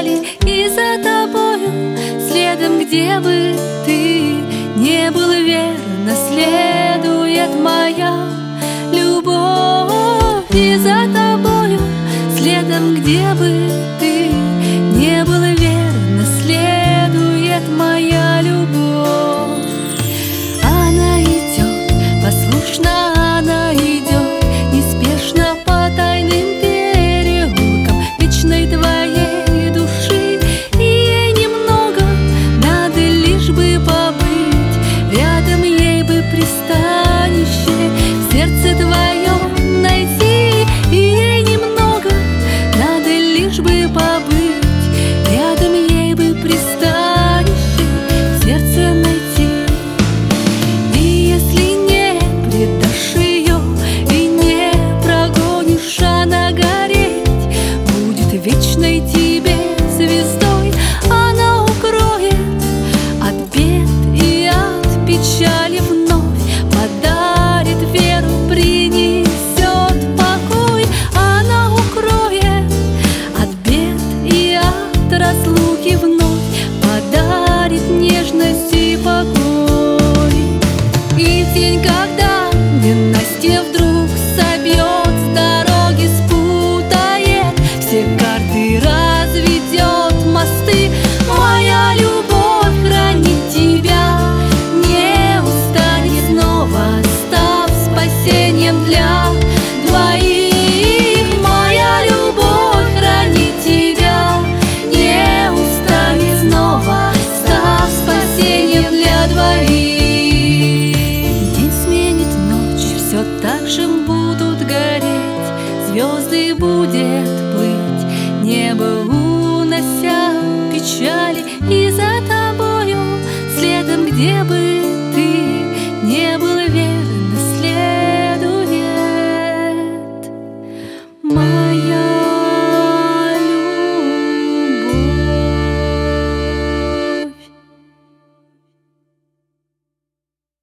печали, и за тобою следом, где бы ты не был, верно следует моя любовь. И за тобою следом, где бы ты не был, верно следует моя любовь. Она идет, послушно она идет, неспешно по тайным переулкам вечной твоей души. И ей немного надо, лишь бы побыть рядом, ей бы пристанище в сердце твоем найти. И ей немного надо, лишь бы побыть рядом, ей бы пристанище в сердце найти. И если не предашь ее и не прогонишь, она гореть будет вечной тебе звездой. Она укроет от бед и от печали, вновь подарит веру, принесет покой. Она укроет от бед и от разлуки, вновь подарит нежность и покой. И в день, когда ненастье вдруг собьет с дороги, спутает все карты, разведет мосты, моя любовь хранит тебя, не устанет, снова став спасением для двоих. Моя любовь хранит тебя, не устанет, снова став спасением для двоих. День сменит ночь, все так же будут гореть звезды, будет плыть небо.